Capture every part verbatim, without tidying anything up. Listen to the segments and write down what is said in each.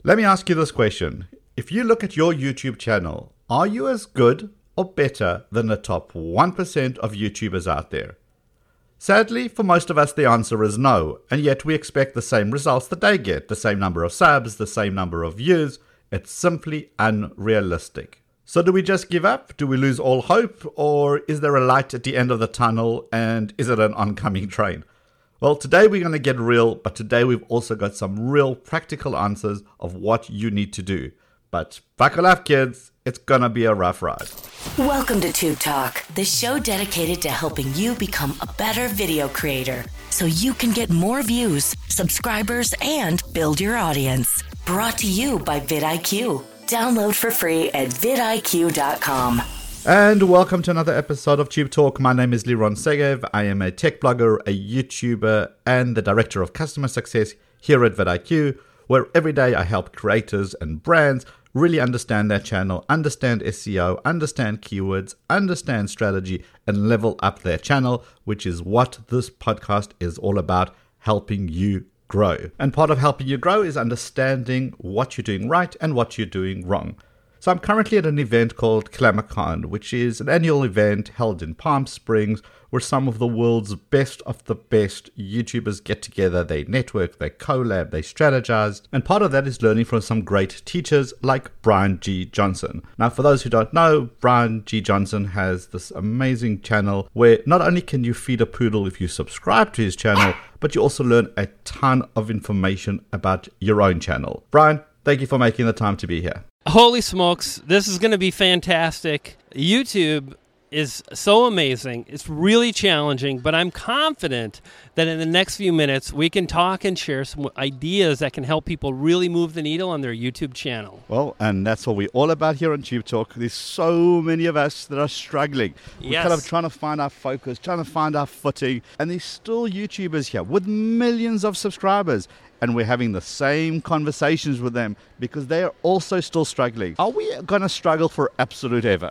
Let me ask you this question. If you look at your YouTube channel, are you as good or better than the top one percent of YouTubers out there? Sadly, for most of us, the answer is no, and yet we expect the same results that they get, the same number of subs, the same number of views. It's simply unrealistic. So do we just give up? Do we lose all hope? Or is there a light at the end of the tunnel, and is it an oncoming train? Well, today we're going to get real, but today we've also got some real practical answers of what you need to do. But buckle up, kids. It's going to be a rough ride. Welcome to Tube Talk, the show dedicated to helping you become a better video creator so you can get more views, subscribers, and build your audience. Brought to you by vidIQ. Download for free at vidIQ dot com. And welcome to another episode of Tube Talk. My name is Liron Segev. I am a tech blogger, a YouTuber, and the Director of Customer Success here at vidIQ, where every day I help creators and brands really understand their channel, understand S E O, understand keywords, understand strategy, and level up their channel, which is what this podcast is all about, helping you grow. And part of helping you grow is understanding what you're doing right and what you're doing wrong. So I'm currently at an event called ClamorCon, which is an annual event held in Palm Springs where some of the world's best of the best YouTubers get together, they network, they collab, they strategize, and part of that is learning from some great teachers like Brian G. Johnson. Now, for those who don't know, Brian G. Johnson has this amazing channel where not only can you feed a poodle if you subscribe to his channel, but you also learn a ton of information about your own channel. Brian, thank you for making the time to be here. Holy smokes, this is going to be fantastic. YouTube is so amazing. It's really challenging, but I'm confident that in the next few minutes we can talk and share some ideas that can help people really move the needle on their YouTube channel. Well, and that's what we're all about here on Tube Talk. There's so many of us that are struggling. We're yes. kind of trying to find our focus, trying to find our footing, and there's still YouTubers here with millions of subscribers. And we're having the same conversations with them because they are also still struggling. Are we going to struggle for absolute ever?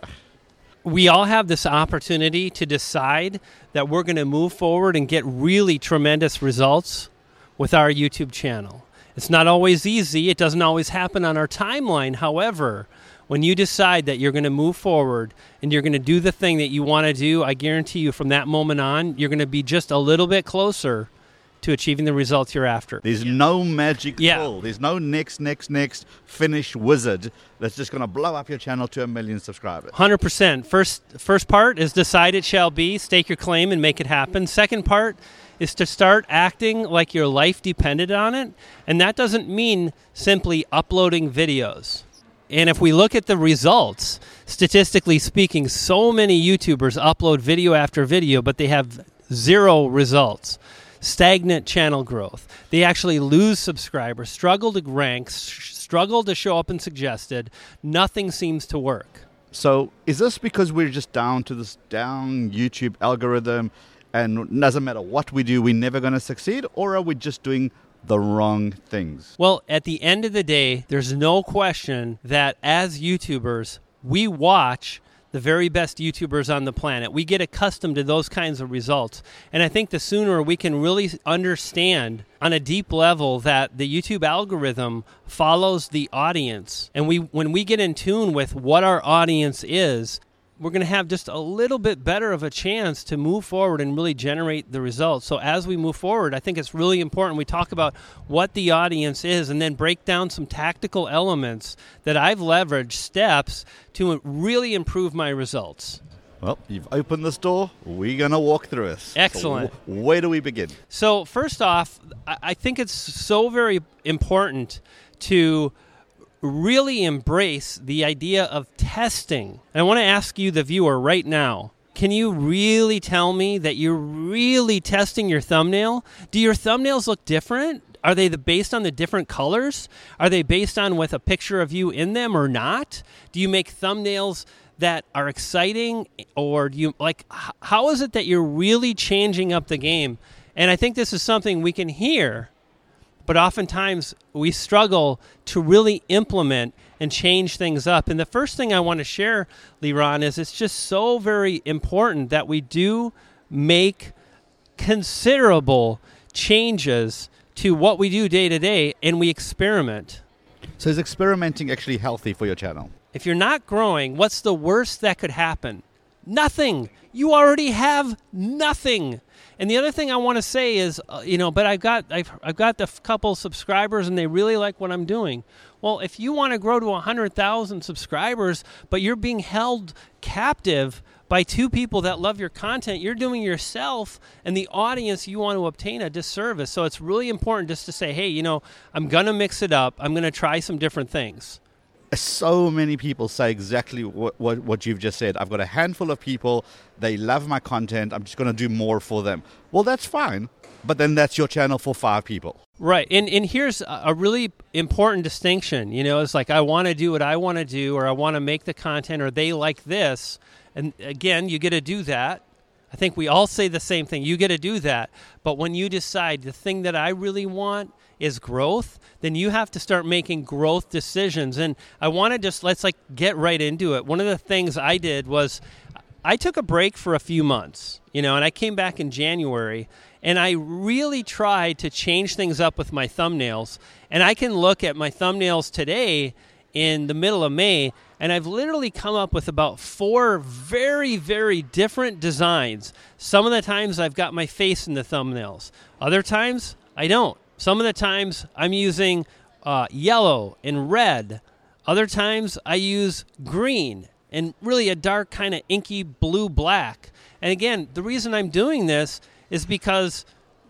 We all have this opportunity to decide that we're going to move forward and get really tremendous results with our YouTube channel. It's not always easy. It doesn't always happen on our timeline. However, when you decide that you're going to move forward and you're going to do the thing that you want to do, I guarantee you from that moment on, you're going to be just a little bit closer to achieving the results you're after. There's no magic yeah. pill. There's no next, next, next finish wizard that's just going to blow up your channel to a million subscribers. one hundred percent. First, first part is decide it shall be, stake your claim and make it happen. Second part is to start acting like your life depended on it. And that doesn't mean simply uploading videos. And if we look at the results, statistically speaking, so many YouTubers upload video after video, but they have zero results. Stagnant channel growth. They actually lose subscribers, struggle to rank, sh- struggle to show up in suggested. Nothing seems to work. So is this because we're just down to this down YouTube algorithm and it doesn't matter what we do, we're never going to succeed? Or are we just doing the wrong things? Well, at the end of the day, there's no question that as YouTubers, we watch the very best YouTubers on the planet. We get accustomed to those kinds of results. And I think the sooner we can really understand on a deep level that the YouTube algorithm follows the audience, and we when we get in tune with what our audience is, we're going to have just a little bit better of a chance to move forward and really generate the results. So as we move forward, I think it's really important we talk about what the audience is and then break down some tactical elements that I've leveraged, steps to really improve my results. Well, you've opened this door. We're going to walk through it. Excellent. So w- where do we begin? So first off, I think it's so very important to really embrace the idea of testing. And I want to ask you, the viewer, right now, can you really tell me that you're really testing your thumbnail? Do your thumbnails look different? Are they the, based on the different colors? Are they based on with a picture of you in them or not? Do you make thumbnails that are exciting, or do you like? How is it that you're really changing up the game? And I think this is something we can hear, but oftentimes we struggle to really implement and change things up. And the first thing I want to share, Liron, is it's just so very important that we do make considerable changes to what we do day to day, and we experiment. So is experimenting actually healthy for your channel? If you're not growing, what's the worst that could happen? Nothing. You already have nothing. And the other thing I want to say is, uh, you know, but I've got I've I've got the f- couple subscribers and they really like what I'm doing. Well, if you want to grow to one hundred thousand subscribers, but you're being held captive by two people that love your content, you're doing yourself and the audience you want to obtain a disservice. So it's really important just to say, hey, you know, I'm going to mix it up. I'm going to try some different things. So many people say exactly what, what, what you've just said. I've got a handful of people. They love my content. I'm just going to do more for them. Well, that's fine. But then that's your channel for five people. Right. And and here's a really important distinction. You know, it's like I want to do what I want to do, or I want to make the content, or they like this. And again, you get to do that. I think we all say the same thing. You get to do that. But when you decide the thing that I really want is growth, then you have to start making growth decisions. And I want to just, let's like get right into it. One of the things I did was I took a break for a few months, you know, and I came back in January, and I really tried to change things up with my thumbnails. And I can look at my thumbnails today in the middle of May, and I've literally come up with about four very, very different designs. Some of the times I've got my face in the thumbnails. Other times I don't. Some of the times I'm using uh, yellow and red. Other times I use green and really a dark kind of inky blue-black. And again, the reason I'm doing this is because,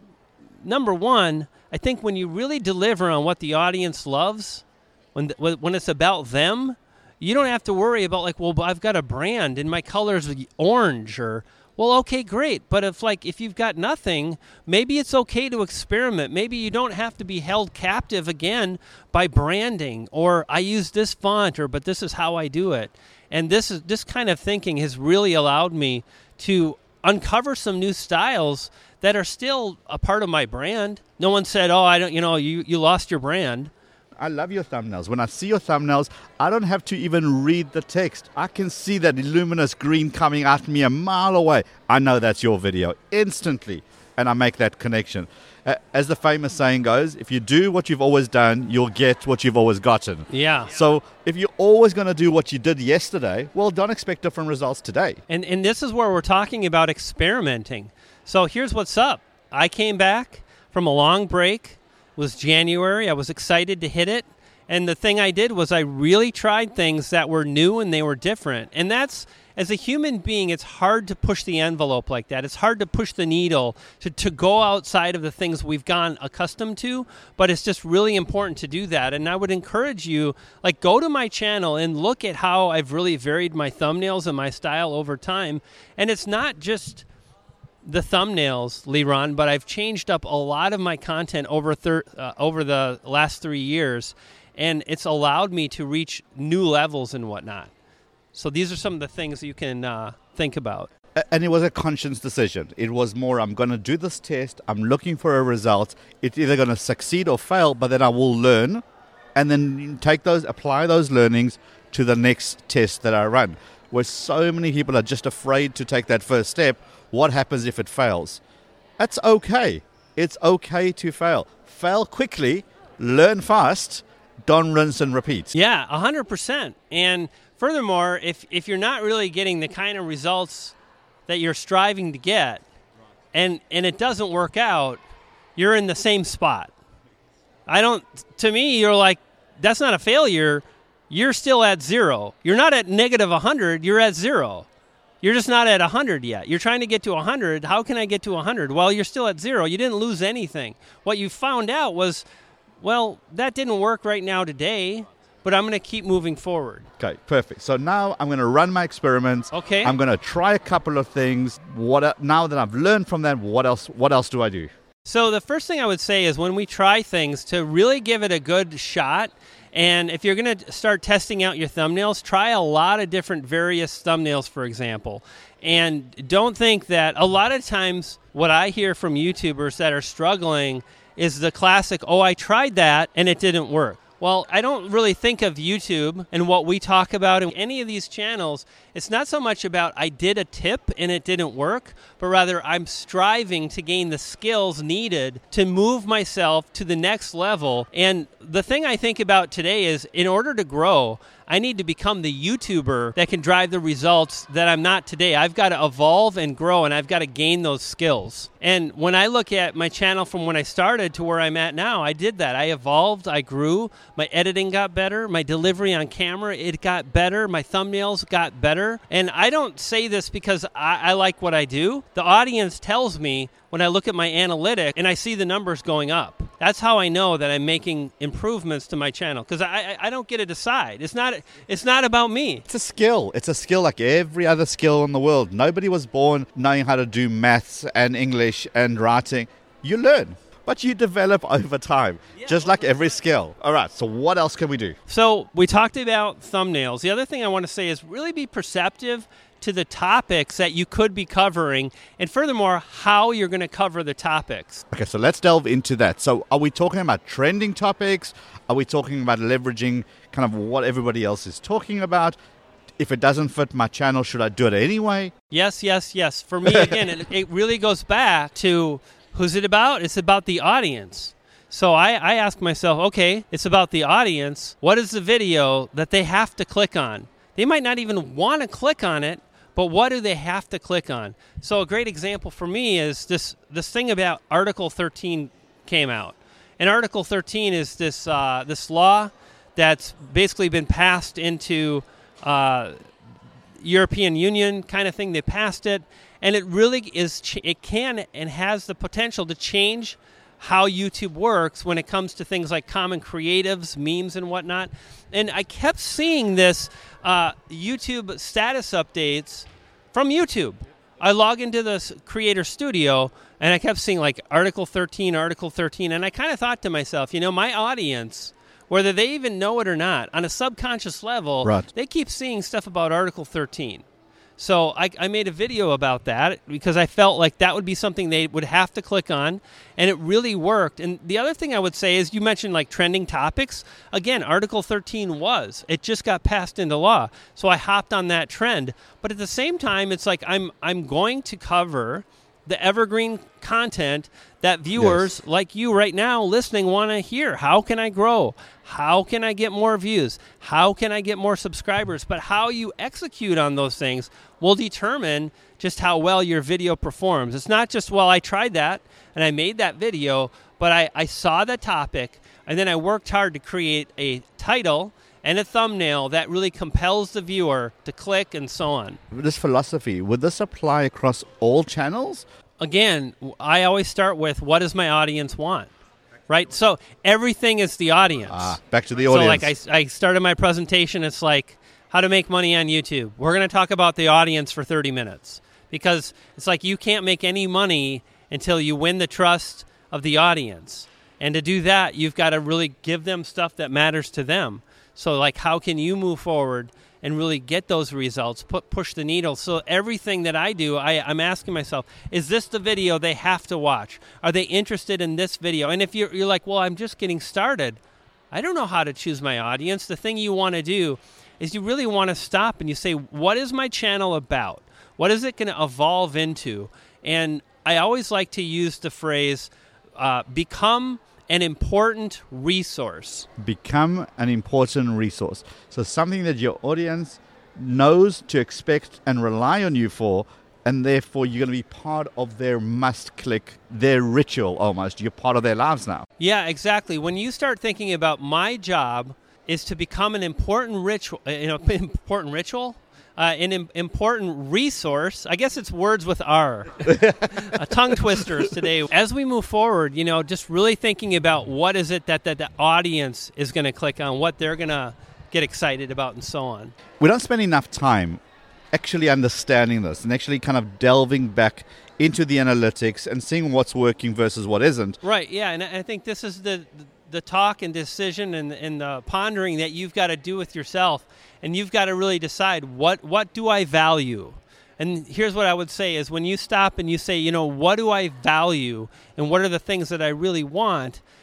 number one, I think when you really deliver on what the audience loves, when when it's about them, you don't have to worry about like, well, I've got a brand and my color's orange, or, well, okay, great. But if like if you've got nothing, maybe it's okay to experiment. Maybe you don't have to be held captive again by branding, or I use this font, or but this is how I do it. And this is this kind of thinking has really allowed me to uncover some new styles that are still a part of my brand. No one said, "Oh, I don't," you know, you you lost your brand. I love your thumbnails. When I see your thumbnails, I don't have to even read the text. I can see that luminous green coming at me a mile away. I know that's your video instantly, and I make that connection. Uh, as the famous saying goes, if you do what you've always done, you'll get what you've always gotten. Yeah. So if you're always going to do what you did yesterday, well, don't expect different results today. And and this is where we're talking about experimenting. So here's what's up. I came back from a long break. It was January. I was excited to hit it. And the thing I did was I really tried things that were new and they were different. And that's, as a human being, it's hard to push the envelope like that. It's hard to push the needle, to, to go outside of the things we've gone accustomed to. But it's just really important to do that. And I would encourage you, like, go to my channel and look at how I've really varied my thumbnails and my style over time. And it's not just the thumbnails, Liron, but I've changed up a lot of my content over thir- uh, over the last three years, and it's allowed me to reach new levels and whatnot. So these are some of the things you can uh, think about. And it was a conscious decision. It was more, I'm going to do this test, I'm looking for a result. It's either going to succeed or fail, but then I will learn, and then take those, apply those learnings to the next test that I run. Where so many people are just afraid to take that first step. What happens if it fails? That's okay. It's okay to fail. Fail quickly, learn fast, don't rinse and repeat. Yeah, one hundred percent. And furthermore, if, if you're not really getting the kind of results that you're striving to get, and, and it doesn't work out, you're in the same spot. I don't, to me, you're like, that's not a failure. You're still at zero. You're not at negative one hundred, you're at zero. You're just not at one hundred yet. You're trying to get to one hundred. How can I get to one hundred? Well, you're still at zero. You didn't lose anything. What you found out was, well, that didn't work right now today, but I'm going to keep moving forward. Okay, perfect. So now I'm going to run my experiments. Okay. I'm going to try a couple of things. What now that I've learned from them, what else what else do I do? So the first thing I would say is when we try things, to really give it a good shot. And if you're going to start testing out your thumbnails, try a lot of different various thumbnails, for example. And don't think that a lot of times what I hear from YouTubers that are struggling is the classic, oh, I tried that and it didn't work. Well, I don't really think of YouTube and what we talk about in any of these channels. It's not so much about I did a tip and it didn't work, but rather I'm striving to gain the skills needed to move myself to the next level. And the thing I think about today is in order to grow, I need to become the YouTuber that can drive the results that I'm not today. I've got to evolve and grow, and I've got to gain those skills. And when I look at my channel from when I started to where I'm at now, I did that. I evolved, I grew, my editing got better, my delivery on camera, it got better, my thumbnails got better. And I don't say this because I, I like what I do. The audience tells me when I look at my analytics and I see the numbers going up. That's how I know that I'm making improvements to my channel, because I, I I don't get to decide. It's not it's not about me. It's a skill. It's a skill like every other skill in the world. Nobody was born knowing how to do maths and English and writing. You learn, but you develop over time, Yeah, just like every skill. All right, so what else can we do? So we talked about thumbnails. The other thing I want to say is really be perceptive to the topics that you could be covering, and furthermore, how you're going to cover the topics. Okay, so let's delve into that. So are we talking about trending topics? Are we talking about leveraging kind of what everybody else is talking about? If it doesn't fit my channel, should I do it anyway? Yes, yes, yes. For me, again, it, it really goes back to who's it about? It's about the audience. So I, I ask myself, okay, it's about the audience. What is the video that they have to click on? They might not even want to click on it, but what do they have to click on? So a great example for me is this this thing about Article thirteen came out. And Article thirteen is this uh, this law that's basically been passed into uh, European Union kind of thing. They passed it, and it really is. Ch- it can and has the potential to change how YouTube works when it comes to things like common creatives, memes, and whatnot. And I kept seeing this uh, YouTube status updates from YouTube. I log into the Creator Studio, and I kept seeing like Article thirteen, Article thirteen, and I kind of thought to myself, you know, my audience, whether they even know it or not, on a subconscious level, Right. they keep seeing stuff about Article thirteen. So I, I made a video about that because I felt like that would be something they would have to click on, and it really worked. And the other thing I would say is you mentioned like trending topics. Again, Article thirteen was. It just got passed into law. So I hopped on that trend. But at the same time, it's like I'm I'm going to cover the evergreen content that viewers Yes. like you right now listening want to hear. How can I grow? How can I get more views? How can I get more subscribers? But how you execute on those things will determine just how well your video performs. It's not just, well, I tried that and I made that video, but I, I saw the topic and then I worked hard to create a title and a thumbnail that really compels the viewer to click and so on. This philosophy, would this apply across all channels? Again, I always start with what does my audience want, right? So everything is the audience. Ah, back to the audience. So like I, I started my presentation, it's like how to make money on YouTube. We're going to talk about the audience for thirty minutes because it's like you can't make any money until you win the trust of the audience. And to do that, you've got to really give them stuff that matters to them. So like how can you move forward and really get those results, put, push the needle? So everything that I do, I, I'm asking myself, is this the video they have to watch? Are they interested in this video? And if you're, you're like, well, I'm just getting started, I don't know how to choose my audience. The thing you want to do is you really want to stop and you say, what is my channel about? What is it going to evolve into? And I always like to use the phrase, uh, become an important resource. Become an important resource. So something that your audience knows to expect and rely on you for, and therefore you're going to be part of their must-click, their ritual almost. You're part of their lives now. Yeah, exactly. When you start thinking about my job is to become an important ritual, you know, important ritual, uh, an im- important resource. I guess it's words with R, uh, tongue twisters today. As we move forward, you know, just really thinking about what is it that, that the audience is going to click on, what they're going to get excited about, and so on. We don't spend enough time actually understanding this and actually kind of delving back into the analytics and seeing what's working versus what isn't. Right, yeah, and I think this is the the talk and decision and, and the pondering that you've got to do with yourself, and you've got to really decide what, what do I value? And here's what I would say is when you stop and you say, you know, what do I value and what are the things that I really want,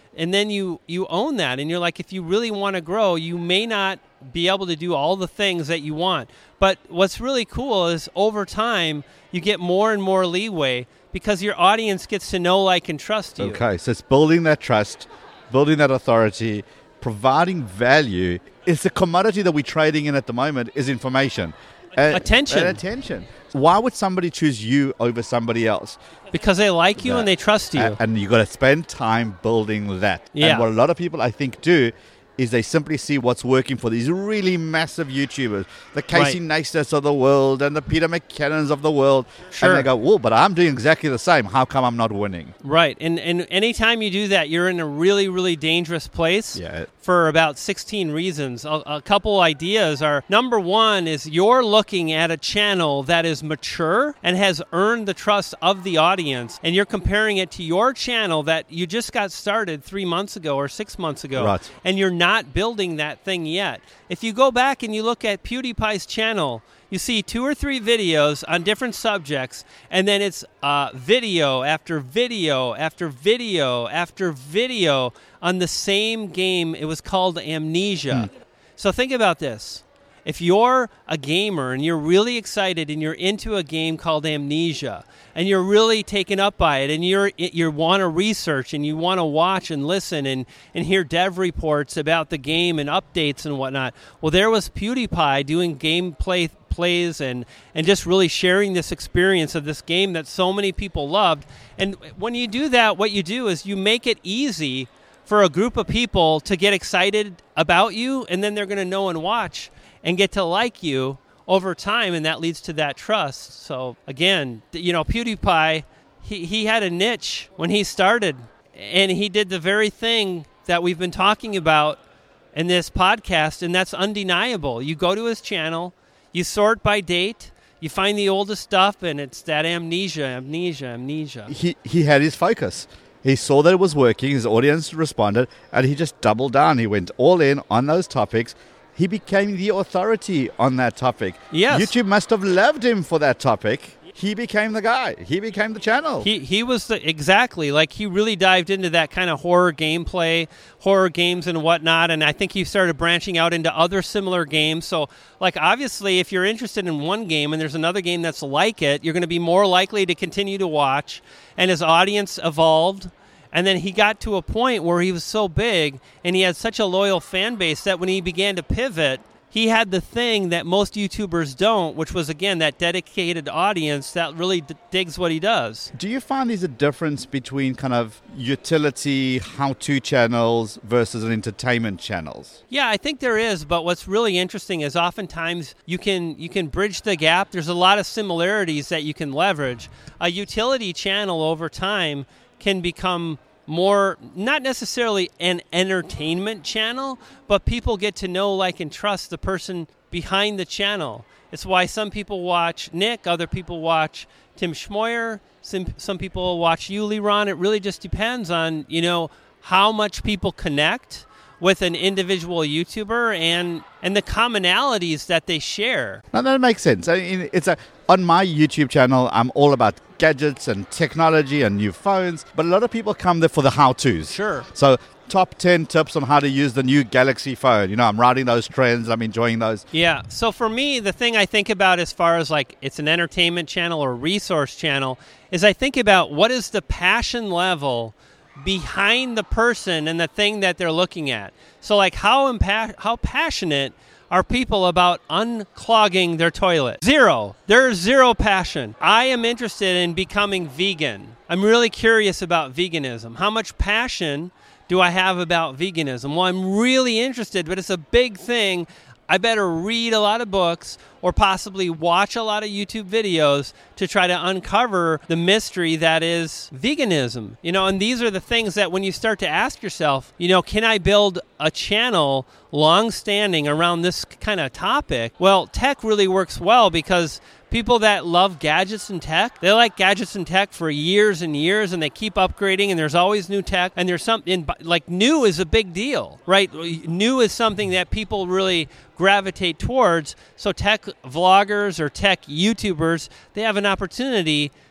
and then you, you own that. And you're like, if you really want to grow, you may not be able to do all the things that you want. But what's really cool is over time, you get more and more leeway because your audience gets to know, like, and trust you. Okay, so it's building that trust, building that authority, providing value. It's the commodity that we're trading in at the moment is information. And, attention. And attention. Why would somebody choose you over somebody else? Because they like you that. and they trust you. And, and you got to spend time building that. Yeah. And what a lot of people, I think, do is they simply see what's working for these really massive YouTubers, the Casey Right. Neistats of the world and the Peter McKinnons of the world. Sure. And they go, whoa, but I'm doing exactly the same. How come I'm not winning? Right. And and anytime you do that, you're in a really, really dangerous place Yeah. for about sixteen reasons. A, a couple ideas are, number one is you're looking at a channel that is mature and has earned the trust of the audience, and you're comparing it to your channel that you just got started three months ago or six months ago, Right. and you're not building that thing yet. If you go back and you look at PewDiePie's channel, you see two or three videos on different subjects, and then it's uh, video after video after video after video on the same game. It was called Amnesia. So think about this. If you're a gamer and you're really excited and you're into a game called Amnesia and you're really taken up by it and you're you want to research and you want to watch and listen and, and hear dev reports about the game and updates and whatnot, well, there was PewDiePie doing gameplay plays and, and just really sharing this experience of this game that so many people loved. And when you do that, what you do is you make it easy for a group of people to get excited about you, and then they're going to know and watch and get to like you over time, and that leads to that trust. So again, you know, PewDiePie, he, he had a niche when he started, and he did the very thing that we've been talking about in this podcast, and that's undeniable. You go to his channel, you sort by date, you find the oldest stuff, and it's that amnesia, amnesia, amnesia. He he had his focus. He saw that it was working, his audience responded, and he just doubled down. He went all in on those topics. He became the authority on that topic. Yes. YouTube must have loved him for that topic. He became the guy. He became the channel. He he was the, exactly, like he really dived into that kind of horror gameplay, horror games and whatnot, and I think he started branching out into other similar games. So, like, obviously, if you're interested in one game and there's another game that's like it, you're going to be more likely to continue to watch, and his audience evolved. And then he got to a point where he was so big and he had such a loyal fan base that when he began to pivot, he had the thing that most YouTubers don't, which was, again, that dedicated audience that really d- digs what he does. Do you find there's a difference between kind of utility, how-to channels versus an entertainment channels? Yeah, I think there is, but what's really interesting is oftentimes you can you can bridge the gap. There's a lot of similarities that you can leverage. A utility channel over time can become more, not necessarily an entertainment channel, but people get to know, like, and trust the person behind the channel. It's why some people watch Nick, other people watch Tim Schmoyer, some, some people watch you, Liron. It really just depends on, you know, how much people connect with an individual YouTuber and and the commonalities that they share. Now that makes sense. I mean, it's a on my YouTube channel, I'm all about gadgets and technology and new phones, but a lot of people come there for the how-tos. Sure. So top ten tips on how to use the new Galaxy phone. You know, I'm riding those trends. I'm enjoying those. Yeah. So for me, the thing I think about as far as like it's an entertainment channel or resource channel is I think about what is the passion level behind the person and the thing that they're looking at. So like how impa- how passionate are people about unclogging their toilet? Zero. There's zero passion. I am interested in becoming vegan. I'm really curious about veganism. How much passion do I have about veganism? Well, I'm really interested, but it's a big thing. I better read a lot of books or possibly watch a lot of YouTube videos to try to uncover the mystery that is veganism. You know, and these are the things that when you start to ask yourself, you know, can I build a channel long-standing around this kind of topic? Well, tech really works well because people that love gadgets and tech, they like gadgets and tech for years and years, and they keep upgrading, and there's always new tech, and there's something, like new is a big deal, right? New is something that people really gravitate towards, so tech vloggers or tech YouTubers, they have an opportunity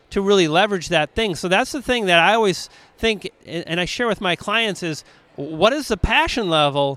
to really leverage that thing. So that's the thing that I always think, and I share with my clients, is what is the passion level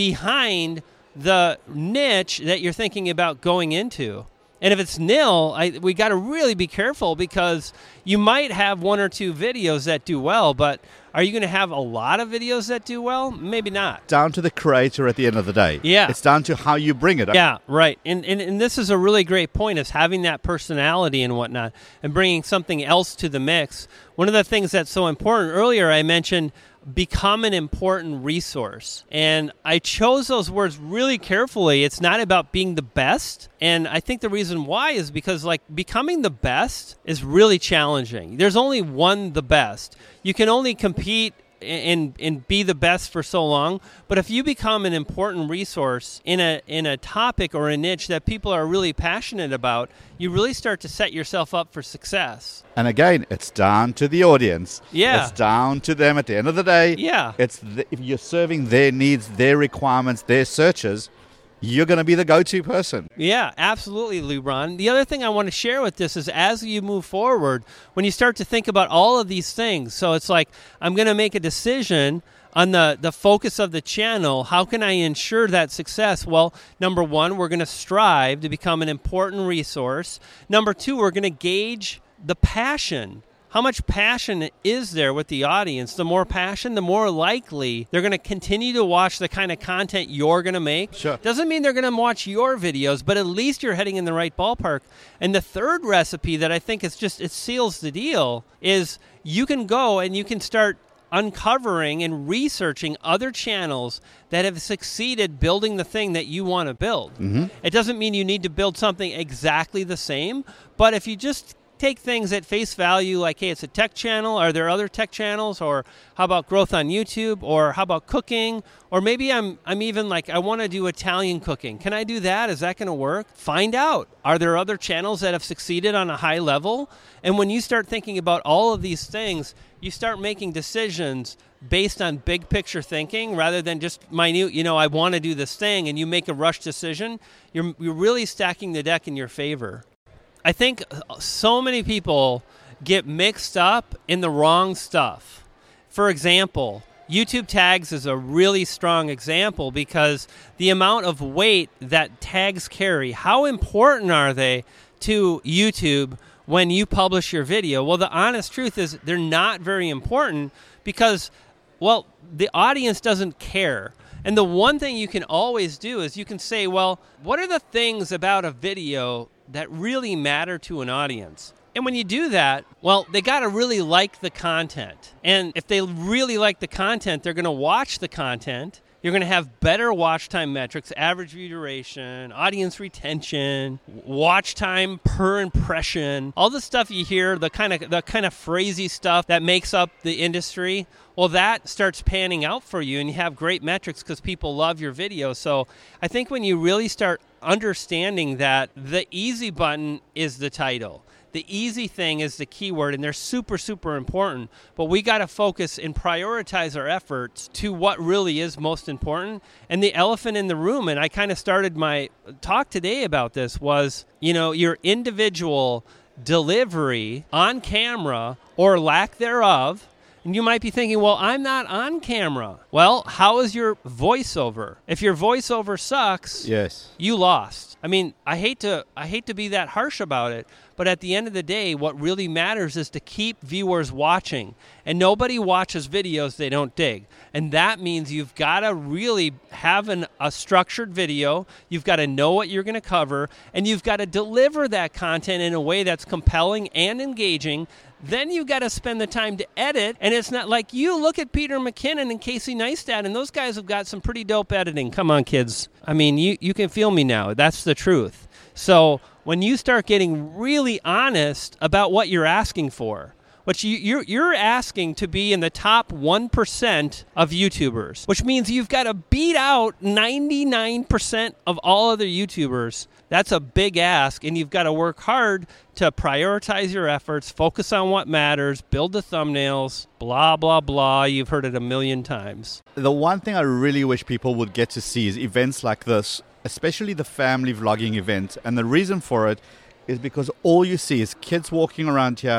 behind the niche that you're thinking about going into? And if it's nil, I, we got to really be careful, because you might have one or two videos that do well, but are you going to have a lot of videos that do well? Maybe not. Down to the creator at the end of the day. Yeah. It's down to how you bring it. Yeah, right. And, and and this is a really great point, is having that personality and whatnot and bringing something else to the mix. One of the things that's so important, earlier I mentioned become an important resource. And I chose those words really carefully. It's not about being the best. And I think the reason why is because, like, becoming the best is really challenging. There's only one the best. You can only compete and and be the best for so long, but if you become an important resource in a in a topic or a niche that people are really passionate about, you really start to set yourself up for success. And again, it's down to the audience. Yeah. It's down to them at the end of the day. Yeah. It's the, if you're serving their needs, their requirements, their searches, you're going to be the go-to person. Yeah, absolutely, LeRon. The other thing I want to share with this is, as you move forward, when you start to think about all of these things, so it's like, I'm going to make a decision on the, the focus of the channel. How can I ensure that success? Well, number one, we're going to strive to become an important resource. Number two, we're going to gauge the passion. How much passion is there with the audience? The more passion, the more likely they're going to continue to watch the kind of content you're going to make. Sure. Doesn't mean they're going to watch your videos, but at least you're heading in the right ballpark. And the third recipe that I think is just, it seals the deal, is you can go and you can start uncovering and researching other channels that have succeeded building the thing that you want to build. Mm-hmm. It doesn't mean you need to build something exactly the same, but if you just take things at face value, like, hey, it's a tech channel. Are there other tech channels? Or how about growth on YouTube? Or how about cooking? Or maybe I'm I'm even like, I want to do Italian cooking. Can I do that? Is that going to work? Find out. Are there other channels that have succeeded on a high level? And when you start thinking about all of these things, you start making decisions based on big picture thinking rather than just minute, you know, I want to do this thing, and you make a rush decision. You're you're really stacking the deck in your favor. I think so many people get mixed up in the wrong stuff. For example, YouTube tags is a really strong example, because the amount of weight that tags carry, how important are they to YouTube when you publish your video? Well, the honest truth is they're not very important, because, well, the audience doesn't care. And the one thing you can always do is you can say, well, what are the things about a video that really matter to an audience? And when you do that, well, they got to really like the content. And if they really like the content, they're going to watch the content. You're going to have better watch time metrics, average view duration, audience retention, watch time per impression, all the stuff you hear, the kind of the kind of phrasey stuff that makes up the industry. Well, that starts panning out for you, and you have great metrics because people love your video. So I think when you really start understanding that the easy button is the title, the easy thing is the keyword, and they're super, super important. But we got to focus and prioritize our efforts to what really is most important. And the elephant in the room, and I kind of started my talk today about this, was, you know, your individual delivery on camera or lack thereof. And you might be thinking, well, I'm not on camera. Well, how is your voiceover? If your voiceover sucks, yes, you lost. I mean, I hate to I hate to be that harsh about it, but at the end of the day, what really matters is to keep viewers watching. And nobody watches videos they don't dig. And that means you've got to really have an, a structured video. You've got to know what you're going to cover, and you've got to deliver that content in a way that's compelling and engaging. Then you got to spend the time to edit, and it's not like you look at Peter McKinnon and Casey Neistat, and those guys have got some pretty dope editing. Come on, kids. I mean, you, you can feel me now. That's the truth. So when you start getting really honest about what you're asking for, which you, you're, you're asking to be in the top one percent of YouTubers, which means you've got to beat out ninety-nine percent of all other YouTubers. That's a big ask, and you've got to work hard to prioritize your efforts, focus on what matters, build the thumbnails, blah, blah, blah. You've heard it a million times. The one thing I really wish people would get to see is events like this, especially the family vlogging event. And the reason for it is because all you see is kids walking around here,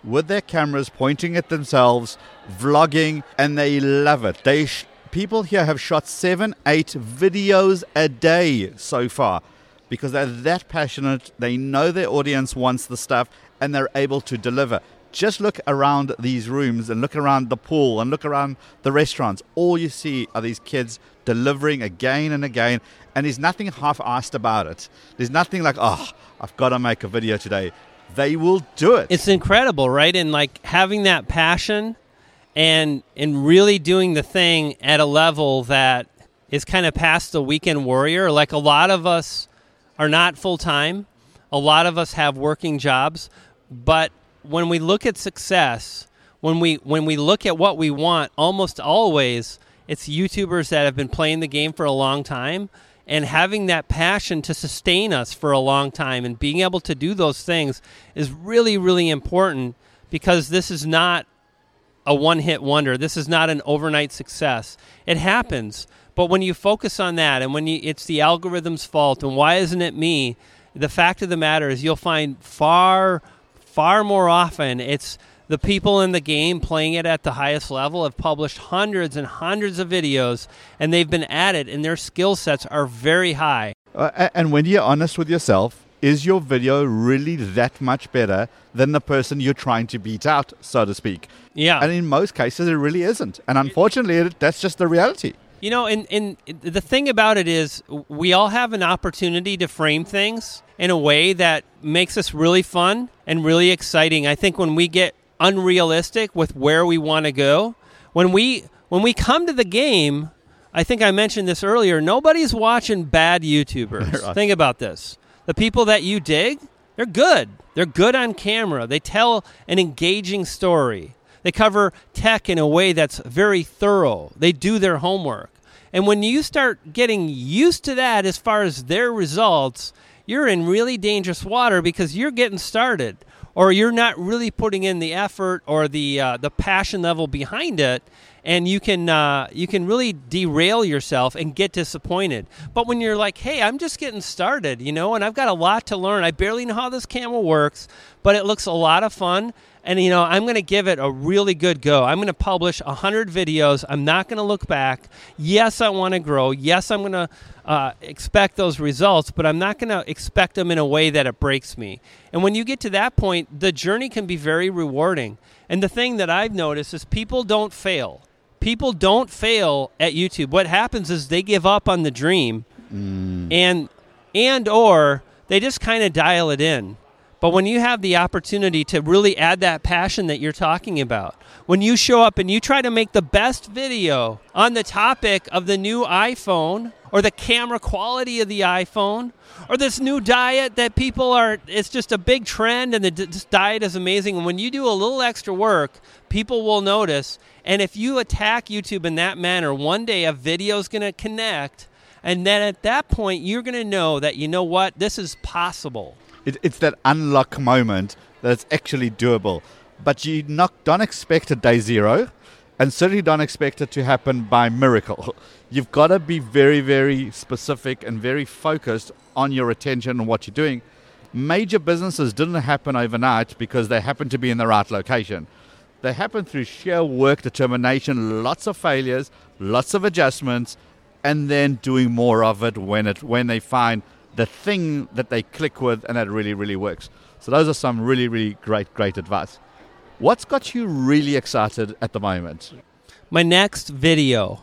with their cameras pointing at themselves, vlogging, and they love it. They sh- people here have shot seven, eight videos a day so far because they're that passionate. They know their audience wants the stuff, and they're able to deliver. Just look around these rooms and look around the pool and look around the restaurants. All you see are these kids delivering again and again, and there's nothing half-assed about it. There's nothing like, oh, I've got to make a video today. They will do it. It's incredible, right? And like having that passion and and really doing the thing at a level that is kind of past the weekend warrior. Like a lot of us are not full-time. A lot of us have working jobs. But when we look at success, when we when we look at what we want, almost always it's YouTubers that have been playing the game for a long time and having that passion to sustain us for a long time and being able to do those things is really, really important because this is not a one-hit wonder. This is not an overnight success. It happens, but when you focus on that and when you, it's the algorithm's fault and why isn't it me, the fact of the matter is you'll find far, far more often it's the people in the game playing it at the highest level have published hundreds and hundreds of videos, and they've been at it, and their skill sets are very high. Uh, and when you're honest with yourself, is your video really that much better than the person you're trying to beat out, so to speak? Yeah. And in most cases, it really isn't. And unfortunately, it, that's just the reality. You know, and, and the thing about it is we all have an opportunity to frame things in a way that makes us really fun and really exciting. I think when we get unrealistic with where we want to go, when we when we come to the game, I think I mentioned this earlier, nobody's watching bad YouTubers. Right. Think about this. The people that you dig, they're good. They're good on camera. They tell an engaging story. They cover tech in a way that's very thorough. They do their homework. And when you start getting used to that as far as their results, you're in really dangerous water because you're getting started. Or you're not really putting in the effort or the uh, the passion level behind it, and you can uh, you can really derail yourself and get disappointed. But when you're like, hey, I'm just getting started, you know, and I've got a lot to learn. I barely know how this camera works, but it looks a lot of fun. And, you know, I'm going to give it a really good go. I'm going to publish one hundred videos. I'm not going to look back. Yes, I want to grow. Yes, I'm going to uh, expect those results, but I'm not going to expect them in a way that it breaks me. And when you get to that point, the journey can be very rewarding. And the thing that I've noticed is people don't fail. People don't fail at YouTube. What happens is they give up on the dream mm. and and or they just kind of dial it in. But when you have the opportunity to really add that passion that you're talking about, when you show up and you try to make the best video on the topic of the new iPhone or the camera quality of the iPhone or this new diet that people are, it's just a big trend and the, this diet is amazing. And when you do a little extra work, people will notice. And if you attack YouTube in that manner, one day a video is going to connect. And then at that point, you're going to know that, you know what, this is possible. It, it's that unlock moment that it's actually doable. But you not, don't expect a day zero, and certainly don't expect it to happen by miracle. You've got to be very, very specific and very focused on your attention and what you're doing. Major businesses didn't happen overnight because they happened to be in the right location. They happened through sheer work, determination, lots of failures, lots of adjustments, and then doing more of it when it when they find the thing that they click with and that really, really works. So those are some really, really great, great advice. What's got you really excited at the moment? My next video.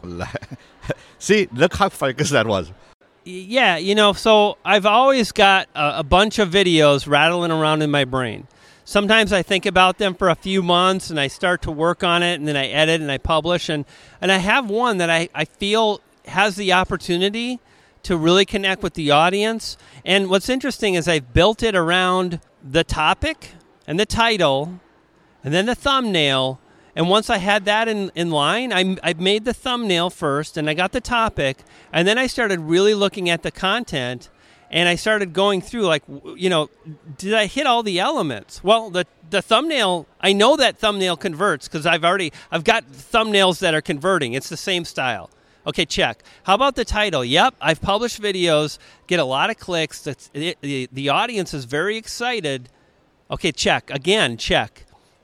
See, look how focused that was. Yeah, you know, so I've always got a, a bunch of videos rattling around in my brain. Sometimes I think about them for a few months and I start to work on it and then I edit and I publish. And, and I have one that I, I feel has the opportunity to really connect with the audience. And what's interesting is I've built it around the topic and the title and then the thumbnail. And once I had that in, in line, I, I made the thumbnail first and I got the topic. And then I started really looking at the content and I started going through like, you know, did I hit all the elements? Well, the the thumbnail, I know that thumbnail converts because I've already, I've got thumbnails that are converting. It's the same style. Okay, check. How about the title? Yep, I've published videos, get a lot of clicks. The, the, the audience is very excited. Okay, check. Again, check.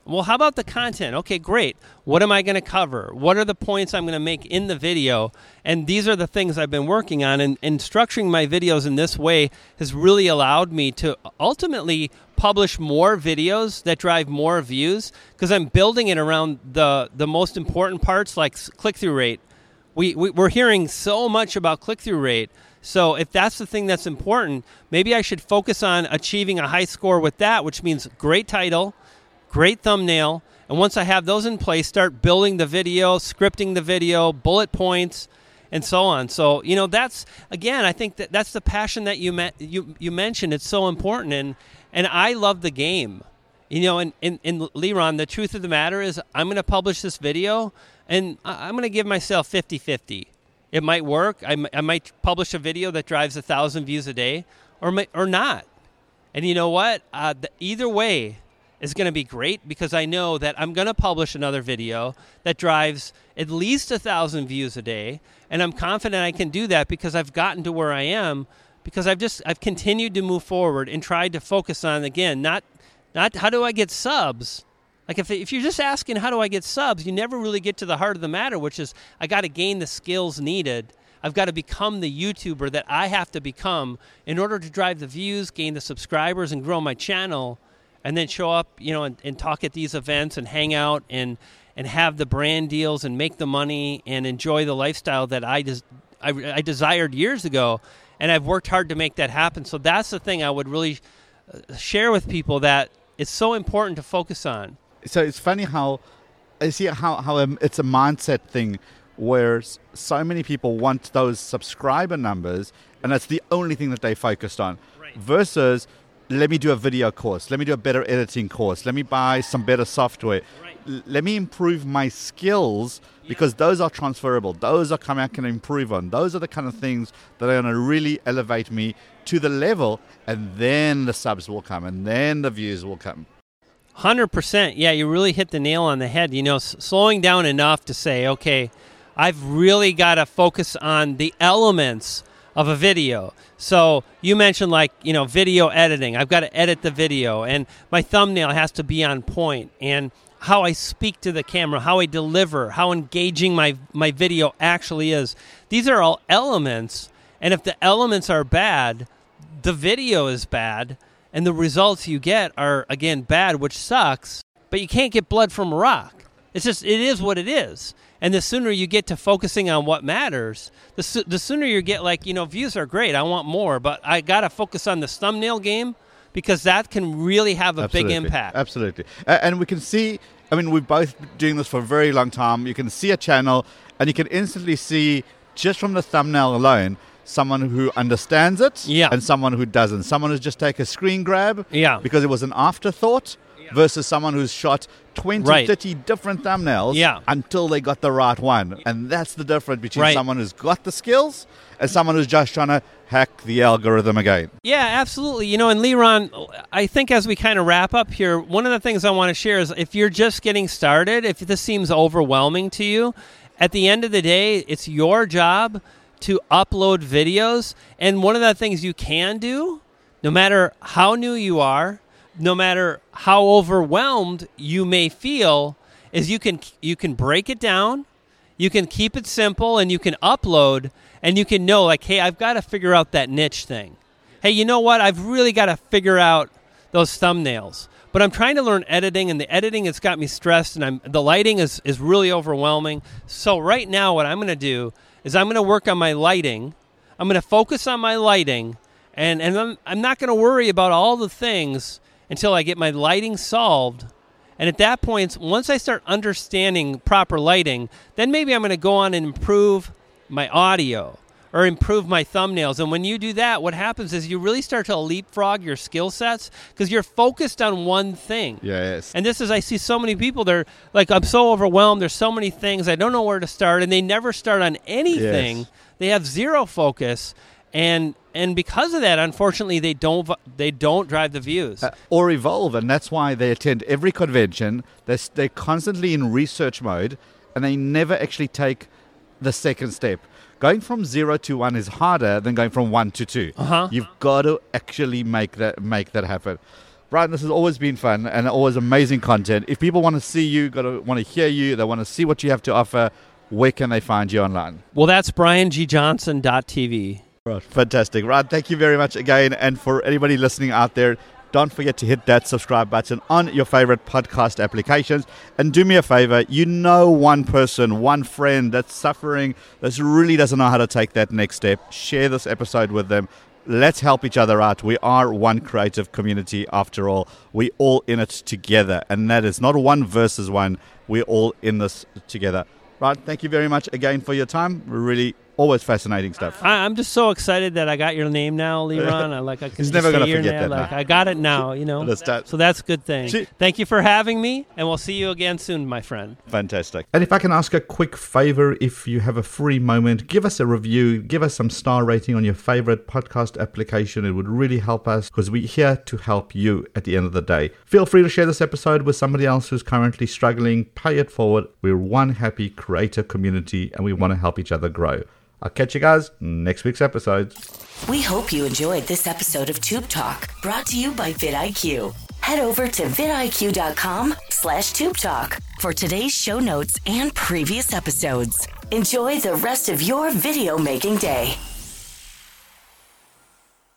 Well, how about the content? Okay, great. What am I going to cover? What are the points I'm going to make in the video? And these are the things I've been working on. And, and structuring my videos in this way has really allowed me to ultimately publish more videos that drive more views, because I'm building it around the, the most important parts, like click-through rate. We, we, we're hearing so much about click-through rate. So if that's the thing that's important, maybe I should focus on achieving a high score with that, which means great title, great thumbnail, and once I have those in place, start building the video, scripting the video, bullet points, and so on. So, you know, that's, again, I think that that's the passion that you me- you you mentioned. It's so important, and and I love the game. You know, and, and, and Liron, the truth of the matter is I'm going to publish this video, and I'm going to give myself fifty-fifty. It might work. I, m- I might publish a video that drives a thousand views a day, or may- or not. And you know what? Uh, the, either way is going to be great, because I know that I'm going to publish another video that drives at least a thousand views a day, and I'm confident I can do that because I've gotten to where I am, because I've just I've continued to move forward and tried to focus on, again, not not how do I get subs. Like if if you're just asking how do I get subs, you never really get to the heart of the matter, which is I got to gain the skills needed. I've got to become the YouTuber that I have to become in order to drive the views, gain the subscribers, and grow my channel, and then show up, you know, and, and talk at these events and hang out and and have the brand deals and make the money and enjoy the lifestyle that I des- I, I desired years ago, and I've worked hard to make that happen. So that's the thing I would really share with people, that it's so important to focus on. So it's funny how I see how how um, it's a mindset thing, where so many people want those subscriber numbers, and that's the only thing that they focused on. Right. Versus, let me do a video course, let me do a better editing course, let me buy some better software, Right. L- let me improve my skills, because those are transferable. Those are coming I can improve on. Those are the kind of things that are going to really elevate me to the level, and then the subs will come, and then the views will come. one hundred percent. Yeah, you really hit the nail on the head. You know, s- slowing down enough to say, okay, I've really got to focus on the elements of a video. So you mentioned, like, you know, video editing. I've got to edit the video, and my thumbnail has to be on point, and how I speak to the camera, how I deliver, how engaging my, my video actually is. These are all elements, and if the elements are bad, the video is bad, and the results you get are, again, bad, which sucks, but you can't get blood from a rock. It's just, it is what it is. And the sooner you get to focusing on what matters, the, so, the sooner you get, like, you know, views are great, I want more, but I got to focus on this thumbnail game, because that can really have a Absolutely. big impact. Absolutely. Uh, and we can see, I mean, we've both been doing this for a very long time. You can see a channel, and you can instantly see, just from the thumbnail alone, someone who understands it, Yeah. and someone who doesn't. Someone who's just take a screen grab Yeah. because it was an afterthought, versus someone who's shot twenty, Right. thirty different thumbnails Yeah. until they got the right one. And that's the difference between Right. someone who's got the skills and someone who's just trying to hack the algorithm again. Yeah, absolutely. You know, and Liron, I think as we kind of wrap up here, one of the things I want to share is, if you're just getting started, if this seems overwhelming to you, at the end of the day, it's your job to upload videos. And one of the things you can do, no matter how new you are, no matter how overwhelmed you may feel, is you can you can break it down, you can keep it simple, and you can upload, and you can know, like, hey, I've got to figure out that niche thing. Hey, you know what? I've really got to figure out those thumbnails. But I'm trying to learn editing, and the editing has got me stressed, and I'm the lighting is, is really overwhelming. So right now what I'm going to do is I'm going to work on my lighting. I'm going to focus on my lighting, and, and I'm, I'm not going to worry about all the things until I get my lighting solved. And at that point, once I start understanding proper lighting, then maybe I'm going to go on and improve my audio or improve my thumbnails. And when you do that, what happens is you really start to leapfrog your skill sets, because you're focused on one thing. Yes. And this is, I see so many people, they're like, I'm so overwhelmed, there's so many things, I don't know where to start, and they never start on anything. Yes. They have zero focus, and and because of that, unfortunately, they don't they don't drive the views. Uh, or evolve, and that's why they attend every convention. They're, s- they're constantly in research mode, and they never actually take the second step. Going from zero to one is harder than going from one to two. Uh-huh. You've got to actually make that make that happen. Brian, this has always been fun and always amazing content. If people want to see you, got to want to hear you, they want to see what you have to offer, where can they find you online? Well, that's brian g johnson dot t v. Right, fantastic. Right, thank you very much again. And for anybody listening out there, don't forget to hit that subscribe button on your favorite podcast applications. And do me a favor, you know one person, one friend that's suffering, that really doesn't know how to take that next step. Share this episode with them. Let's help each other out. We are one creative community after all. We're all in it together. And that is not one versus one. We're all in this together. Right, thank you very much again for your time. We're really always fascinating stuff. I, I'm just so excited that I got your name now, Liron. I like I can He's just never say gonna your forget name. that Like, now. I got it now, you know. Understand. So that's a good thing. See- Thank you for having me, and we'll see you again soon, my friend. Fantastic. And if I can ask a quick favor, if you have a free moment, give us a review, give us some star rating on your favorite podcast application. It would really help us because we're here to help you at the end of the day. Feel free to share this episode with somebody else who's currently struggling. Pay it forward. We're one happy creator community and we want to help each other grow. I'll catch you guys next week's episode. We hope you enjoyed this episode of Tube Talk, brought to you by vidIQ. Head over to vidIQ.com slash Tube Talk for today's show notes and previous episodes. Enjoy the rest of your video making day.